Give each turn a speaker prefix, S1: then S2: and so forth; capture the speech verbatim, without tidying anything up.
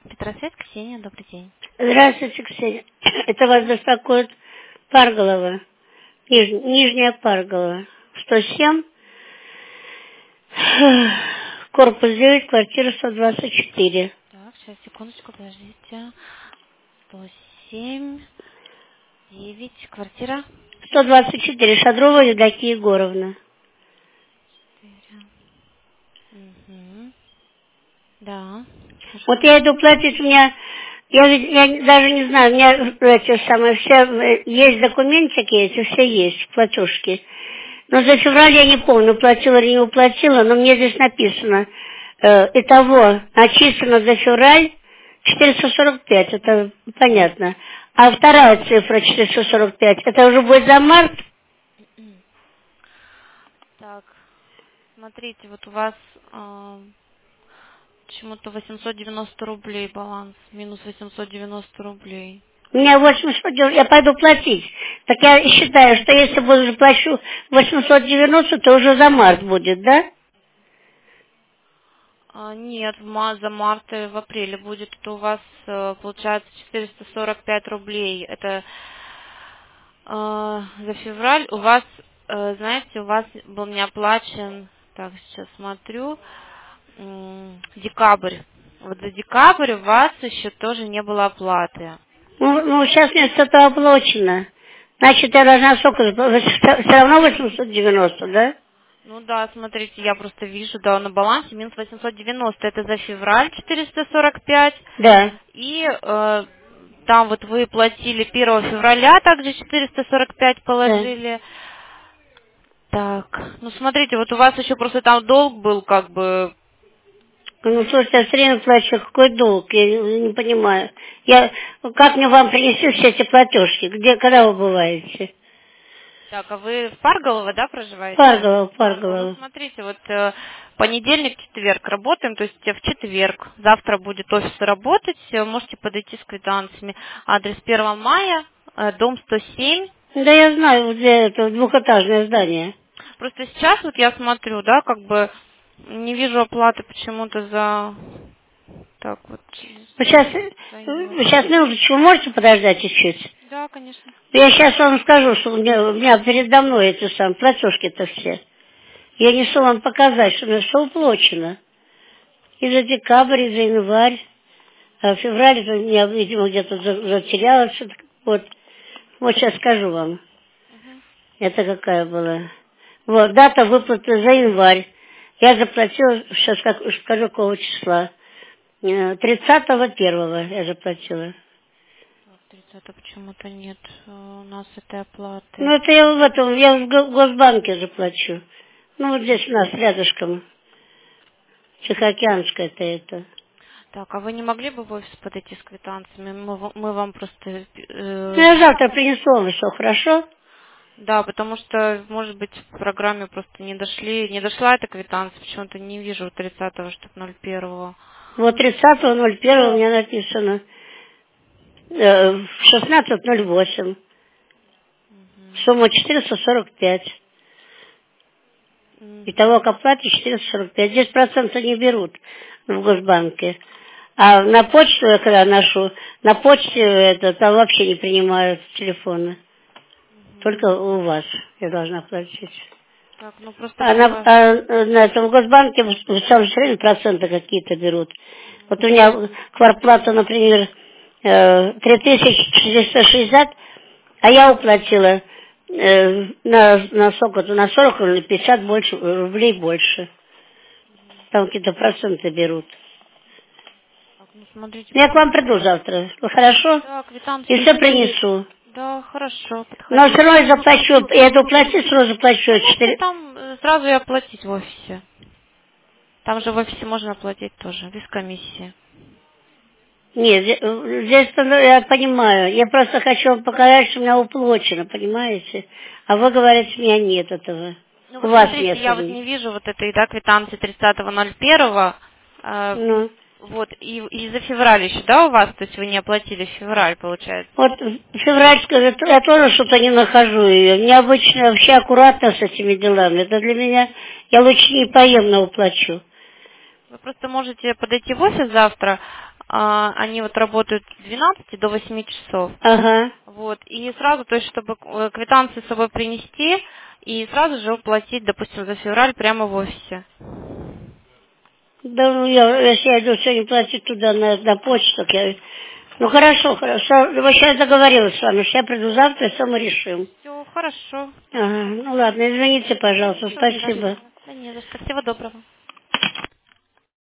S1: Петросвет, Ксения, добрый день.
S2: Здравствуйте, Ксения. Это вас беспокоит Парголова, Ниж... Нижняя Парголова, сто семь, корпус девять, квартира сто двадцать четыре.
S1: Так, сейчас, секундочку, подождите. сто семь, девять, квартира?
S2: сто двадцать четыре, Шадрова Евдокия Егоровна.
S1: Угу. Да.
S2: Вот я иду платить, у меня, я, ведь- я даже не знаю, у меня эти самые, все, э, есть документики эти, все есть, платежки. Но за февраль я не помню, платила или не уплатила, но мне здесь написано, э, итого начислено за февраль четыреста сорок пять, это понятно. А вторая цифра четыреста сорок пять, это уже будет за март?
S1: Так, смотрите, вот у вас э, почему-то восемьсот девяносто рублей баланс, минус восемьсот девяносто рублей.
S2: У меня восемьсот девяносто, я пойду платить. Так я считаю, что если буду заплачу восемьсот девяносто, то уже за март будет, да?
S1: А, нет, в ма- за март и в апреле будет. Это у вас э, получается четыреста сорок пять рублей. Это э, за февраль. У вас, э, знаете, у вас был не оплачен, так, сейчас смотрю, м, декабрь. Вот за декабрь у вас еще тоже не было оплаты.
S2: Ну, ну сейчас мне что-то оплачено. Значит, я должна сколько? Все равно восемьсот девяносто, да?
S1: Ну да, смотрите, я просто вижу, да, на балансе минус восемьсот девяносто, это за февраль четыреста сорок пять.
S2: Да.
S1: И э, там вот вы платили первого февраля, также четыреста сорок пять
S2: Да.
S1: положили. Так, ну смотрите, вот у вас еще просто там долг был, как бы.
S2: Ну, слушайте, я все время плачу, какой долг, я не, не понимаю. Я, как мне вам принести все эти платежки? Где, когда вы бываете?
S1: Так, а вы в Парголово, да, проживаете?
S2: Парголова,
S1: Парголово. Ну,
S2: Парголова.
S1: смотрите, вот э, понедельник, четверг работаем, то есть э, в четверг. Завтра будет офис работать, э, можете подойти с квитанциями. Адрес первого мая, э, дом сто семь.
S2: Да я знаю, вот где это двухэтажное здание.
S1: Просто сейчас вот я смотрю, да, как бы не вижу оплаты почему-то за... Так вот.
S2: Вы сейчас, вы сейчас минуточку, можете подождать чуть-чуть?
S1: Да, конечно.
S2: Я сейчас вам скажу, что у меня, у меня передо мной эти самые платежки-то все. Я несу вам показать, что у меня все уплочено. И за декабрь, и за январь. А в феврале это у меня, видимо, где-то за- затерялось. что-то. Вот. Вот сейчас скажу вам. Это какая была. Вот, дата выплаты за январь. Я заплатила, сейчас как, скажу, какого числа. Э, тридцатого первого я заплатила.
S1: тридцатого почему-то нет э, у нас этой оплаты.
S2: Ну, это я в этом, я в Го- Госбанке заплачу. Ну, вот здесь у нас рядышком. Тихоокеанская-то это.
S1: Так, а вы не могли бы в офис подойти с квитанциями? Мы, в- мы вам просто...
S2: Ну,
S1: э,
S2: я завтра принесу вам все, хорошо?
S1: да, потому что, может быть, в программе просто не дошли, не дошла эта квитанция, почему-то не вижу тридцатого, чтобы ноль первого.
S2: Вот тридцатого ноль первого у меня написано. Э, в шестнадцать ноль восемь. Сумма четыреста сорок пять. Итого к оплате четыреста сорок пять. Здесь проценты не берут в Госбанке. А на почту, я когда ношу, на почте это, там вообще не принимают телефоны. Только у вас я должна платить.
S1: Так, ну просто
S2: А
S1: по
S2: на,
S1: ва-
S2: а на этом Госбанке в в самом все время проценты какие-то берут. Вот у меня квартплата, например, э, три тысячи четыреста шестьдесят, а я уплатила э, на, на сколько-то, на сорок или пятьдесят больше, рублей больше. Там какие-то проценты берут.
S1: Так, ну смотрите,
S2: Я к
S1: потому
S2: вам
S1: что...
S2: приду завтра. Ну, хорошо?
S1: Да,
S2: И
S1: квитанцию...
S2: все принесу.
S1: Да, хорошо,
S2: Но
S1: подходите.
S2: все равно я заплачу, я иду платить, сразу заплачу
S1: Ну, можете
S2: четыре.
S1: там э, сразу и оплатить в офисе. Там же в офисе можно оплатить тоже, без комиссии.
S2: Нет, зе- здесь ну, я понимаю. Я просто хочу вам показать, что у меня уплочено, понимаете? А вы говорите, у меня нет этого.
S1: Ну
S2: У
S1: вот
S2: вас
S1: смотрите,
S2: нет.
S1: я вот не вижу вот этой, да, квитанции тридцатого ноль первого. э,
S2: Ну,
S1: вот, и, и за февраль еще, да, у вас? То есть вы не оплатили февраль, получается?
S2: вот февральская, я тоже что-то не нахожу ее. Необычно, вообще аккуратно с этими делами. Это для меня, я лучше не поем, но уплачу.
S1: Вы просто можете подойти в офис завтра, а, они вот работают с двенадцати до восьми часов.
S2: Ага.
S1: Вот, и сразу, то есть, чтобы э, квитанции с собой принести и сразу же уплатить, допустим, за февраль прямо в офисе.
S2: Да, ну, я, если я иду сегодня платить туда на, на почту, так я... Ну, хорошо, хорошо. Ну, вот сейчас договорилась с вами, что я приду завтра, и все мы решим.
S1: Все, хорошо.
S2: Ага, ну ладно, извините,
S1: Да
S2: пожалуйста,
S1: ничего
S2: спасибо.
S1: страшного. Да не за что. Всего доброго.